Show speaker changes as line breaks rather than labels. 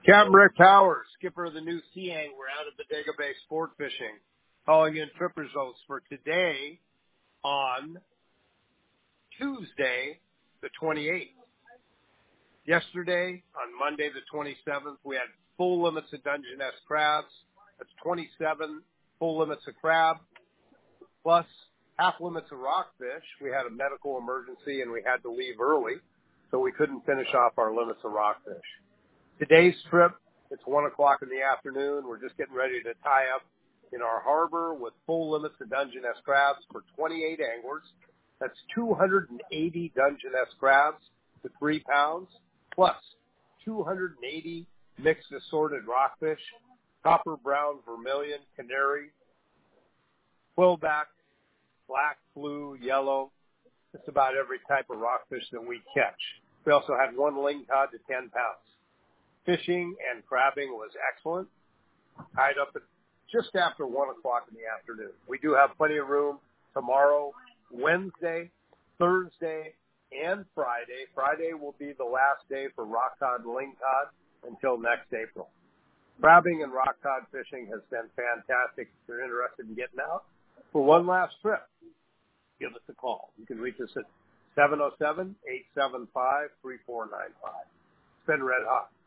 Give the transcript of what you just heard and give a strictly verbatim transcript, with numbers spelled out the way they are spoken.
Captain Rick Powers, skipper of the new Sea Angler out of Bodega Bay Sport Fishing, calling in trip results for today on Tuesday, the twenty-eighth. Yesterday, on Monday, the twenty-seventh, we had full limits of Dungeness crabs. That's twenty-seven full limits of crab, plus half limits of rockfish. We had a medical emergency and we had to leave early, so we couldn't finish off our limits of rockfish. Today's trip, it's one o'clock in the afternoon. We're just getting ready to tie up in our harbor with full limits of Dungeness crabs for twenty-eight anglers. That's two hundred eighty Dungeness crabs to three pounds, plus two hundred eighty mixed assorted rockfish, copper, brown, vermilion, canary, quillback, black, blue, yellow. Just about every type of rockfish that we catch. We also had one lingcod to ten pounds. Fishing and crabbing was excellent. Tied up at just after one o'clock in the afternoon. We do have plenty of room tomorrow, Wednesday, Thursday, and Friday. Friday will be the last day for rock cod and lingcod until next April. Crabbing and rock cod fishing has been fantastic. If you're interested in getting out for one last trip, give us a call. You can reach us at seven oh seven, eight seven five, three four nine five. It's been red hot.